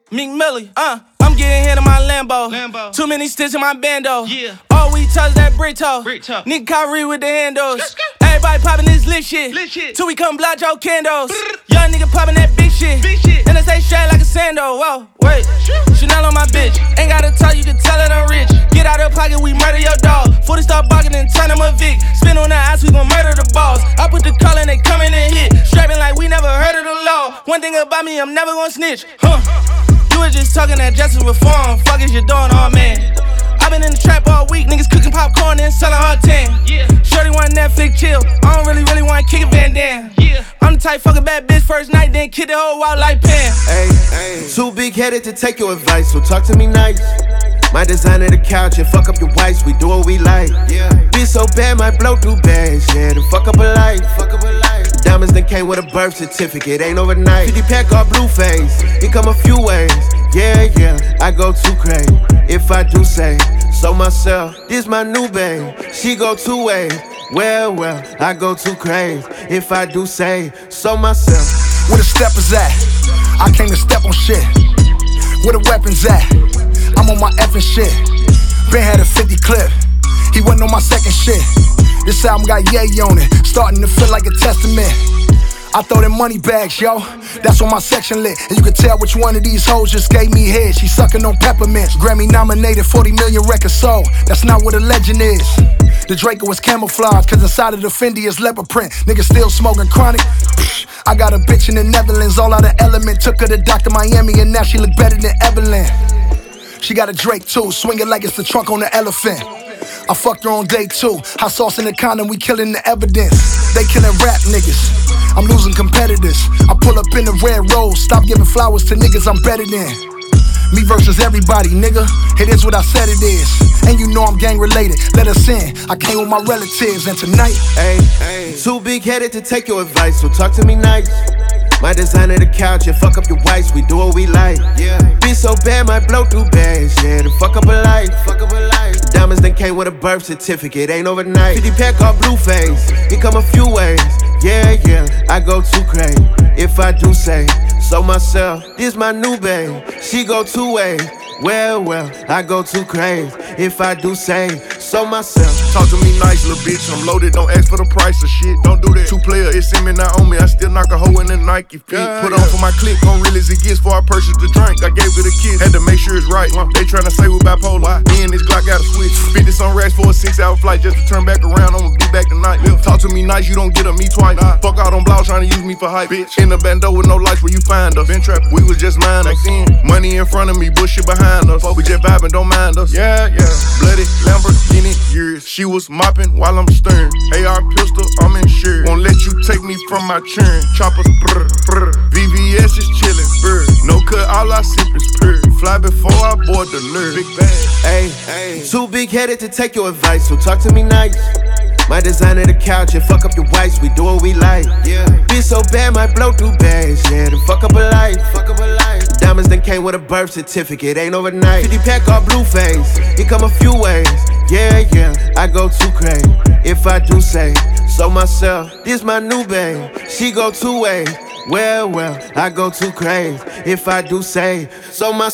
Meek Millie, I'm getting hit in my Lambo. Too many sticks in my bando. Yeah. All we touch that brick toe. Nigga Kyrie with the handles. Everybody popping this lit shit. Till we come block your candles. Young nigga popping that big shit. And they say straight like a sando. Whoa, wait. Chanel on my bitch. Ain't gotta talk, you can tell that I'm rich. Get out of pocket, we murder your dog. 40 start barking and turn him a Vic. Spin on the ass, we gon' murder the balls. I put the call and they coming and hit. Strapping like we never heard of the law. One thing about me, I'm never gon' snitch. You was just talking that justice reform. Fuck is you doing, oh man? I been in the trap all week, niggas cooking popcorn and selling hard 10. Shorty want Netflix chill. I don't really wanna kick a Van Damme. I'm the type fuck a bad bitch first night, then kick the whole wild like Pan. Ay, too big headed to take your advice, so talk to me nice. My designer the couch and fuck up your whites, we do what we like. Be so bad, might blow through bags, to fuck up a life. Diamonds that came with a birth certificate, ain't overnight. 50 pack all blue face, it come a few ways. I go too crazy if I do say so myself. This my new babe, she go two ways. Well, I go too crazy if I do say so myself. Where the steppers at? I came to step on shit. Where the weapons at? I'm on my effing shit. Ben had a 50 clip. He wasn't on my second shit. This album got yay on it, starting to feel like a testament. I throw them money bags, yo. That's on my section lit. And you can tell which one of these hoes just gave me head. She sucking on peppermints. Grammy nominated, 40 million records sold. That's not what a legend is. The Draco was camouflage, cause inside of the Fendi is leopard print. Niggas still smoking chronic. I got a bitch in the Netherlands, all out of Element. Took her to Dr. Miami and now she look better than Evelyn. She got a Drake too, swinging like it's the trunk on the elephant. I fucked her on day 2. Hot sauce in the condom, we killing the evidence. They killing rap niggas. I'm losing competitors. I pull up in the red rose. Stop giving flowers to niggas I'm better than. Me versus everybody, nigga. It is what I said it is. And you know I'm gang related. Let us in. I came with my relatives and tonight. Ay, too big headed to take your advice, so talk to me nice. My designer the couch and fuck up your whites, we do what we like. Be so bad, might blow through bags, to fuck up a life. Diamonds that came with a birth certificate, ain't overnight. 50 pack all blue face, it come a few ways. I go too crazy if I do say so myself. This my new babe, she go two ways. Well, I go too crazy if I do say so myself. Talk to me nice, little bitch, I'm loaded, don't ask for the price of shit. Don't do that. 2 player, it's in me, not on me. I still knock a hoe in the Nike feet. Put on for my clique, gon' real as it gets before I purchase the drink. I gave it a kiss, had to make sure it's right. They tryna say we bipolar. Me and this Glock got a switch. 50 some racks for a 6-hour flight just to turn back around. I'ma be back tonight. Talk to me nice, you don't get a me twice. Fuck out on blogs tryna use me for hype. Bitch, in the bando with no lights where you find us. Been trapping, we was just minors. Money in front of me, bullshit behind us. We just vibing, don't mind us. Bloody Lamborghini years. She was mopping while I'm stirring. AR pistol, I'm insured. Won't let you take me from my churn. Choppers, brr, brr. VVS is chillin', brr. No cut, all I sip is pure. Fly before I board the lure. Big bag. Ay, too big headed to take your advice, so talk to me nice. My designer the couch and fuck up your whites, we do what we like. Be so bad, might blow through bags, to fuck up a life. Diamonds that came with a birth certificate, ain't overnight. 50 pack all blue face, it come a few ways. I go too crazy if I do say so myself. This my new babe, she go two ways. Well, I go too crazy if I do say so myself.